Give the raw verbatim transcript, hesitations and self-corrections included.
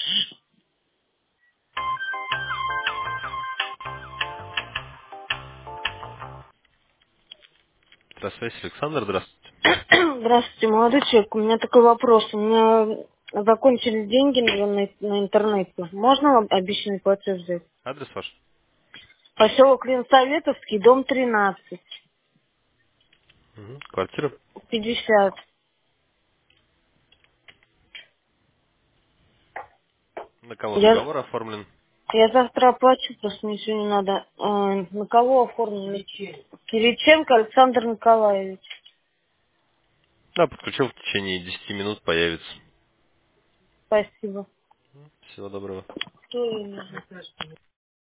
Здравствуйте, Александр, здравствуйте. Здравствуйте, молодой человек. У меня такой вопрос. У меня закончились деньги на, на- на интернете. Можно вам обещанный платеж взять? Адрес ваш? Поселок Ленсоветовский, дом тринадцать, Мгм. Квартира? пятьдесят. На кого Я, договор оформлен? я завтра оплачу, просто мне сегодня надо. Э, на кого оформлен? Кириченко Александр Николаевич. Да, подключил в течение десяти минут, появится. Спасибо. Всего доброго. Кто именно?